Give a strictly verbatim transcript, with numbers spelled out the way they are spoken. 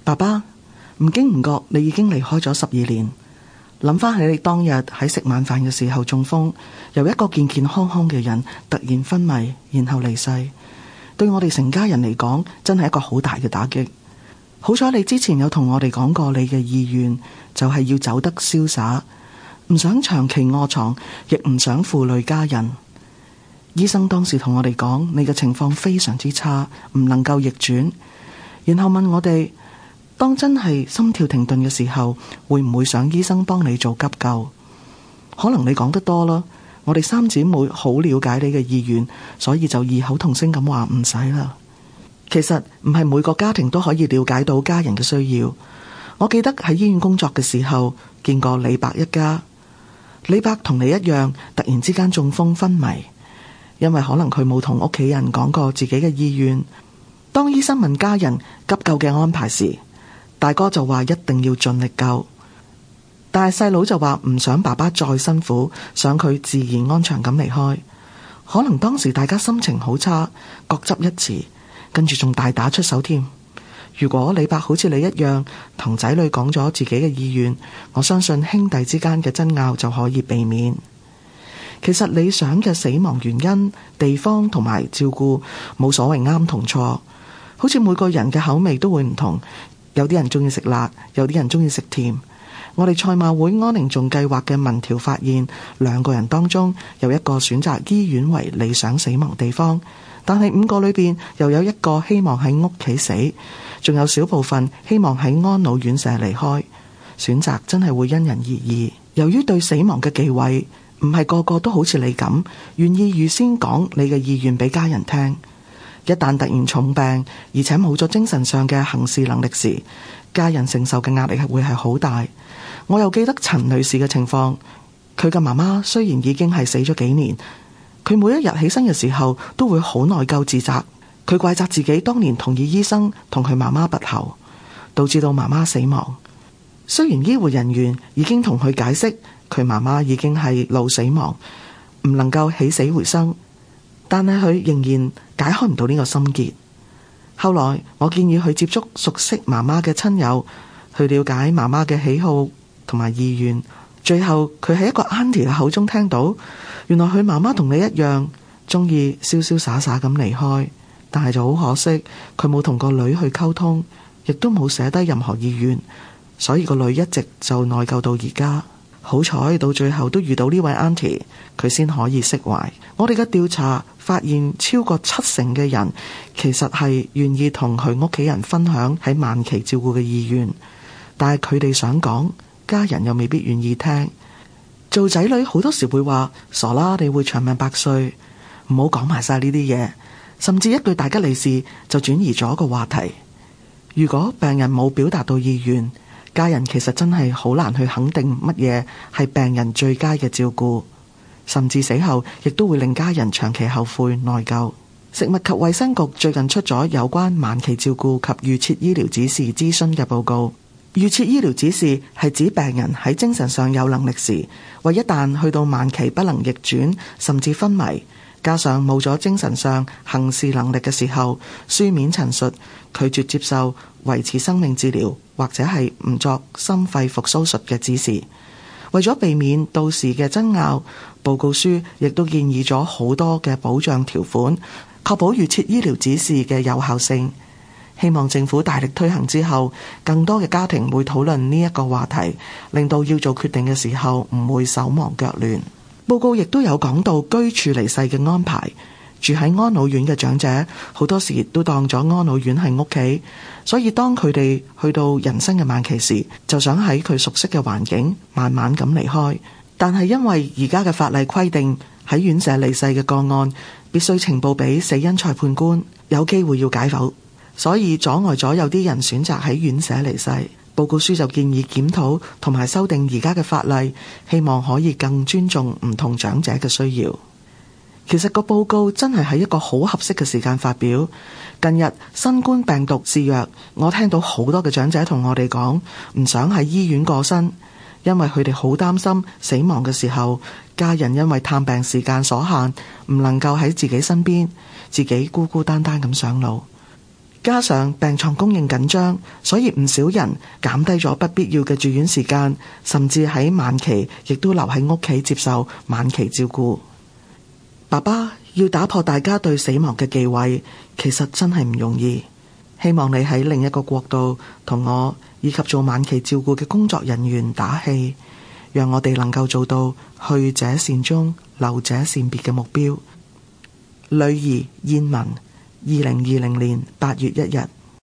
爸爸，唔經唔覺你已經離開咗十二年。諗翻起你當日喺食晚飯嘅時候中風，由一個健健康康嘅人突然昏迷，然後離世，對我哋成家人嚟講真係一個好大嘅打擊。好彩你之前有同我哋講過你嘅意願，就係要走得瀟灑，唔想長期臥床，亦唔想負累家人。醫生當時同我哋講，你嘅情況非常之差，唔能夠逆轉，然後問我哋，當真係心跳停頓嘅時候，會唔會想醫生幫你做急救？可能你講得多啦，我哋三姊妹好了解你嘅意願，所以就異口同聲咁話唔使啦。其實唔係每個家庭都可以了解到家人嘅需要。我記得喺醫院工作嘅時候，見過李伯一家。李伯同你一樣，突然之間中風昏迷，因為可能佢冇同屋企人講過自己嘅意願。當醫生問家人急救嘅安排時，大哥就話一定要盡力救，但係細佬就話唔想爸爸再辛苦，想佢自然安詳咁離開。可能當時大家心情好差，各執一詞，跟住仲大打出手添。如果李伯好似你一樣同仔女講咗自己嘅意願，我相信兄弟之間嘅爭拗就可以避免。其實理想嘅死亡原因、地方同埋照顧冇所謂啱同錯，好似每個人嘅口味都會唔同。有啲人中意食辣，有啲人中意食甜。我哋賽馬會安寧頌計劃嘅民調發現，兩個人當中有一個選擇醫院為理想死亡地方，但係五個裏邊又有一個希望喺屋企死，仲有少部分希望喺安老院舍離開。選擇真係會因人而異。由於對死亡嘅忌諱，唔係個個都好似你咁願意預先講你嘅意願俾家人聽。一旦突然重病，而且冇咗精神上嘅行事能力時，家人承受嘅壓力係會係好大。我又記得陳女士嘅情況，佢嘅媽媽雖然已經係死咗幾年，佢每一日起身嘅時候都會好內疚自責，佢怪責自己當年同意醫生同佢媽媽不孝，導致到媽媽死亡。雖然醫護人員已經同佢解釋，佢媽媽已經係腦死亡，唔能夠起死回生，但係佢仍然解開唔到呢個心結。後來我建議佢接觸熟悉媽媽嘅親友，去了解媽媽嘅喜好同埋意願。最後佢喺一個 auntie 嘅口中聽到，原來佢媽媽同你一樣中意瀟瀟灑灑咁離開，但係就好可惜，佢冇同個女去溝通，亦都冇寫低任何意願，所以個女一直就內疚到而家。好彩到最後都遇到呢位 auntie， 佢先可以釋懷。我哋嘅調查發現，超過七成嘅人其實係願意同佢屋企人分享喺晚期照顧嘅意願，但係佢哋想講，家人又未必願意聽。做仔女好多時會話傻啦，你會長命百歲，唔好講埋晒呢啲嘢，甚至一句大吉利是就轉移咗個話題。如果病人冇表達到意願，家人其實真係好難去肯定乜嘢係病人最佳嘅照顧，甚至死後亦都會令家人長期後悔內疚。食物及衛生局最近出咗有關晚期照顧及預設醫療指示諮詢嘅報告。預設醫療指示係指病人喺精神上有能力時，為一旦去到晚期不能逆轉，甚至昏迷，加上冇咗精神上行事能力嘅時候，書面陳述拒絕接受維持生命治療或者係唔作心肺復甦術嘅指示。為咗避免到時嘅爭拗，報告書亦都建議咗好多嘅保障條款，確保預設醫療指示嘅有效性。希望政府大力推行之後，更多嘅家庭會討論呢一個話題，令到要做決定嘅時候唔會手忙腳亂。報告亦都有講到居處離世嘅安排。住喺安老院嘅長者好多時都當咗安老院係屋企，所以當佢哋去到人生嘅晚期時，就想喺佢熟悉嘅環境慢慢咁離開。但係因為而家嘅法例規定，喺院舍離世嘅個案必須呈報俾死因裁判官，有機會要解剖，所以阻礙咗有啲人選擇喺院舍離世。報告書就建議檢討同埋修訂而家嘅法例，希望可以更尊重唔同長者嘅需要。其實個報告真係喺一個好合適嘅時間發表。近日新冠病毒肆虐，我聽到好多嘅長者同我哋講，唔想喺醫院過身，因為佢哋好擔心死亡嘅時候，家人因為探病時間所限，唔能夠喺自己身邊，自己孤孤單單咁上路。 加上病床供應緊張，所以唔少人減低咗不必要嘅住院時間，甚至喺晚期亦都留喺屋企接受晚期照顧。爸爸要打破大家對死亡嘅忌諱，其實真係唔容易。希望你喺另一個國度同我以及做晚期照顧嘅工作人員打氣，讓我哋能夠做到去者善終、留者善別嘅目標。女兒燕文，二零二零年八月一日。